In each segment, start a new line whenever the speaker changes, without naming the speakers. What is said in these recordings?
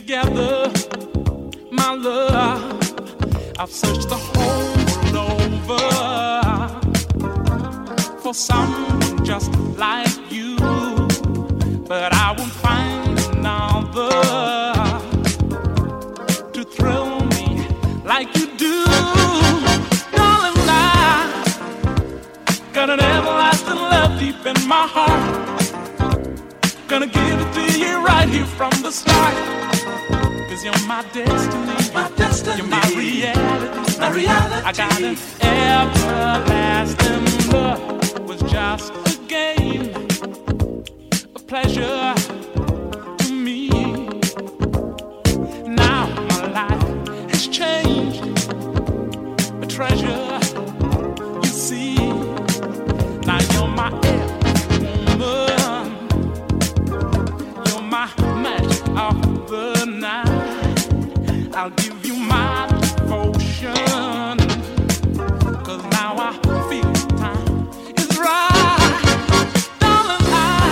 together, my love. I've searched the whole world over for someone just like you, but I won't find another to thrill me like you do. Darling, I got an everlasting love deep in my heart. Gonna give it to you right here from the start. Cause you're my destiny,
my destiny.
You're my reality,
my reality.
I got an everlasting love. Was just a game, a pleasure to me. Now my life has changed, a treasure, you see. Now you're my woman, you're my match of the night. I'll give you my devotion, cause now I feel time is right. Darling,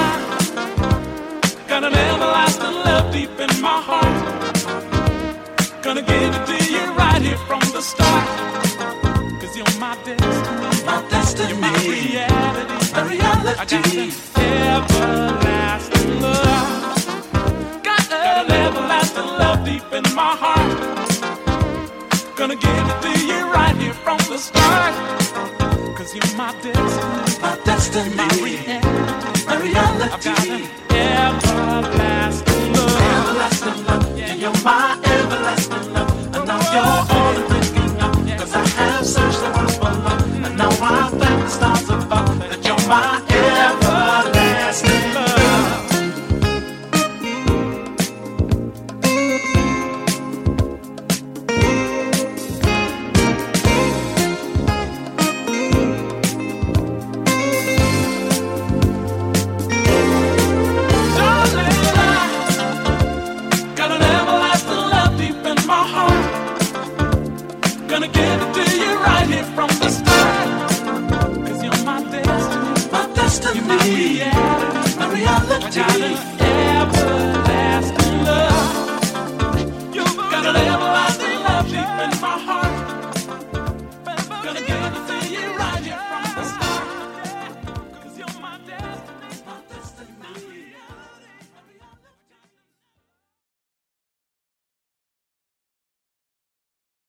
I got an everlasting love deep in my heart. Gonna give it to you right here from the start. Cause you're my destiny,
my destiny.
You're my reality,
my reality.
I got an everlasting love. Got an everlasting love deep in my heart. Gonna give it to you right here from the start. Cause you're my destiny,
my destiny.
My reality,
my reality.
I've got an everlasting love.
Everlasting love. Yeah, you're my everlasting love. And now you're all I'm thinking of. Cause I have searched the world for love. And now I thank the stars above that you're my everlasting love.
Gonna give it to you right here from the start. Cause you're my destiny,
my destiny.
You're my reality,
my reality.
I got an everlasting love. You've got an everlasting love deep in my heart.